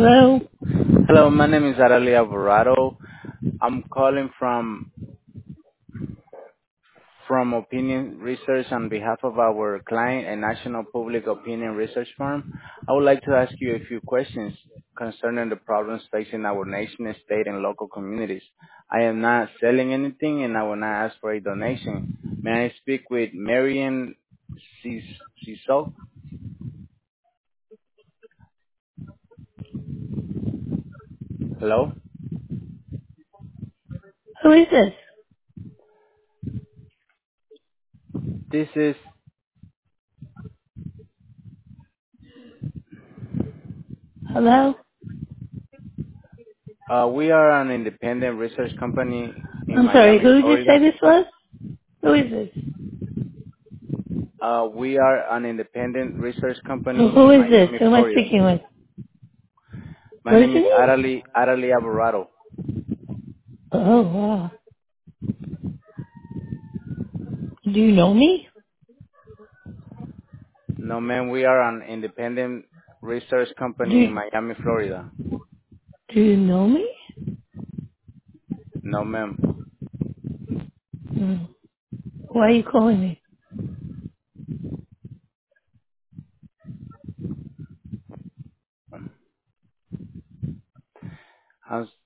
Hello? Hello, my name is Arali Alvarado. I'm calling from Opinion Research on behalf of our client, a national public opinion research firm. I would like to ask you a few questions concerning the problems facing our nation, state, and local communities. I am not selling anything, and I will not ask for a donation. May I speak with Marian Cecil? Hello, Who is this? this is Hello? we are an independent research company in I'm sorry, Miami, who did you say Florida. this was? Who is this? We are an independent research company Who in is this? Miami, Who am I Florida. speaking with? My What is name your is name? Arali Alvarado. Oh, wow. Do you know me? No, ma'am, we are an independent research Do company you, in Miami, Florida. do you know me? No, ma'am. Hmm. Why are you calling me? How's